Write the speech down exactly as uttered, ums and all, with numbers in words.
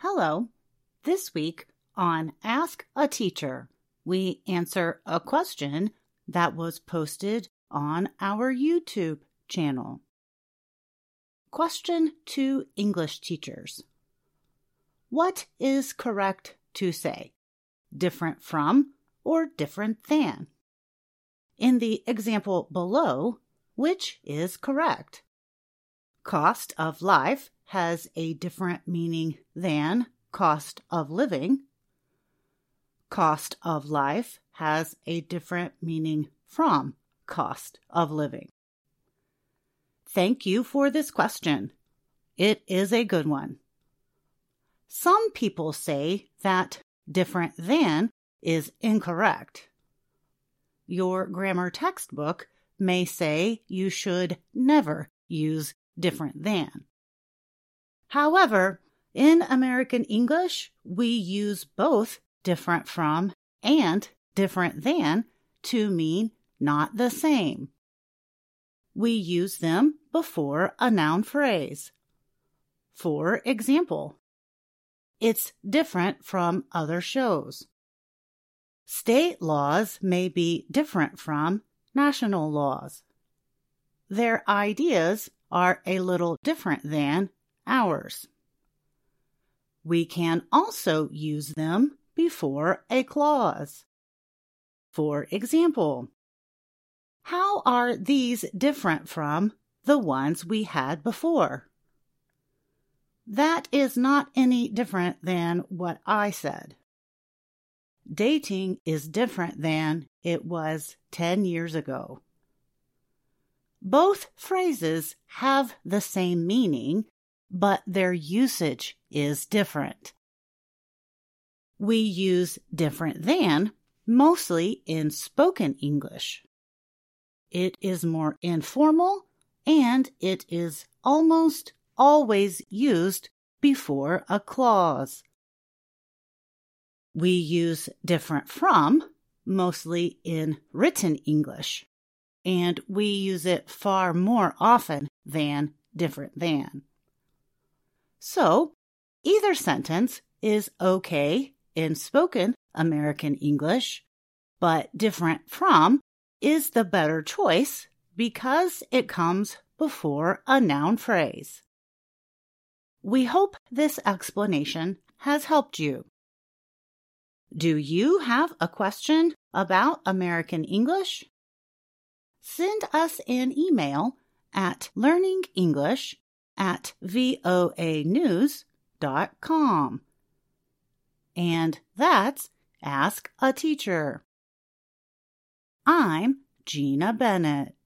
Hello. This week on Ask a Teacher, we answer a question that was posted on our YouTube channel. Question to English teachers. What is correct to say? Different from or different than? In the example below, which is correct? Cost of life has a different meaning than cost of living. Cost of life has a different meaning from cost of living. Thank you for this question. It is a good one. Some people say that different than is incorrect. Your grammar textbook may say you should never use different than. However, in American English, we use both different from and different than to mean not the same. We use them before a noun phrase. For example, it's different from other shows. State laws may be different from national laws. Their ideas are a little different than ours. We can also use them before a clause. For example, how are these different from the ones we had before? That is not any different than what I said. Dating is different than it was ten years ago. Both phrases have the same meaning, but their usage is different. We use different than mostly in spoken English. It is more informal and it is almost always used before a clause. We use different from mostly in written English, and we use it far more often than different than. So, either sentence is okay in spoken American English, but different from is the better choice because it comes before a noun phrase. We hope this explanation has helped you. Do you have a question about American English? Send us an email at learningenglish at voa news dot com. And that's Ask a Teacher. I'm Gina Bennett.